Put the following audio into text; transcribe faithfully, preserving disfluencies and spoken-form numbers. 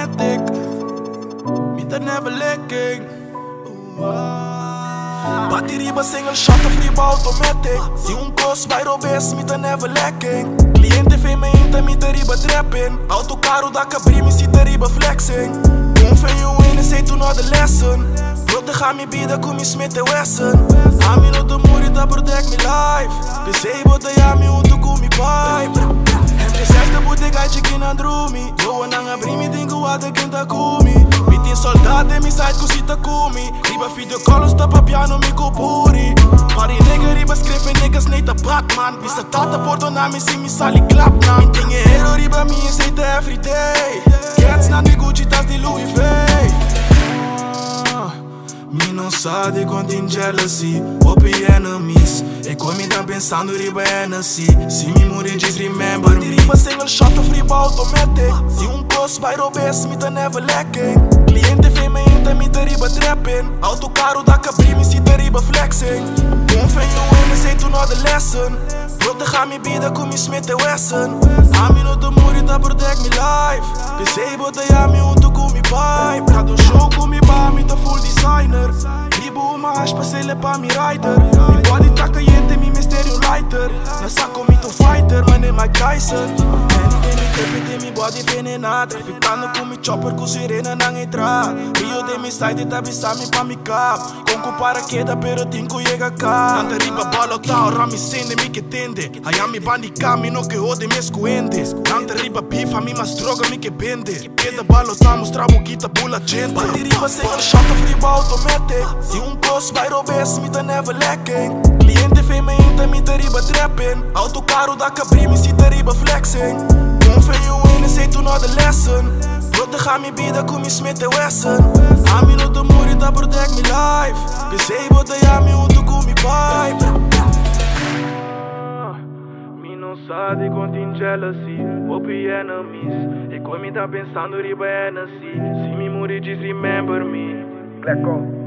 automatic. Me that never lacking. Bateria single shot of riba automatic. Se um cost vai robes, me tá never lacking. Cliente vem me inta, me tá riba trapping. Auto caro da cabri, me se tá riba flexing. Um feio in, sei tu know the lesson. Protega mi vida com mi Smith and Wesson. A mi no te muri, ta protect mi life. Pensei bota ya mi unto com mi pipe. Entre sesta botega chicken and drumi. Zoa nang abri mi dingo wada quinta kumi. Mi tin soldado e mi side cosita kumi. Riba video calls tapa piano mi kupuri. Pari nigga riba scrive niggas neta Batman. Visa tata porto na mi si mi sali clap na. Mi ting hero riba mi aceita everyday. Cats na di Gucci tas di Louis V. Me não sabe contém jealousy, open enemies. E como me tá pensando riba Hennessy. Se me morrer diz remember me. Riba single shot of riba automatic. Se um cost vai robes, me tá never lacking. Cliente vem me inta, me tá riba trapping. Auto caro da cabri, me se tá riba flexing. Um feio in, sei tu know the lesson. Protega mi vida com mi Smith and Wesson. A mi no te muri, ta protect mi life. Pensei bota ya mi unto com mi pipe. Cada um show com mi bar, mi tá full designer. Ribo uma aspa, sei le pa mi rider. Mi body tá caliente, mi mistério lighter. Na saco mi tô fighter, mano é Mike Tyson. Ninguém me repete, mi body venenada. Traficando com mi chopper, com sirena não entrar. Rio de mi side, tá bisami pa mi cap. Com compara queda, pero tinko chega cá. Nanda riba bala tal, rami sende mi que tende. Aí mi bandi kami, no que ode mes coendes. Nanda riba bifa, mi mas droga mi que bende. Queda bala tal, mostramo guita bula gente. Bandi riba single shot of riba automatic. Se um cost vai robes, me tá never lacking. Cliente vem me inta, me tá riba trapping. Auto caro da cabri, me se tá riba flexing. Um feio in, sei tu know the lesson. Protega mi vida com mi Smith and Wesson. A mi no te muri, ta protect mi life. Pensei bota ya mi unto com mi pipe. Me não sabe contém jealousy, open enemies. E como me tá pensando riba Hennessy. Se me morrer diz remember me. Clecon.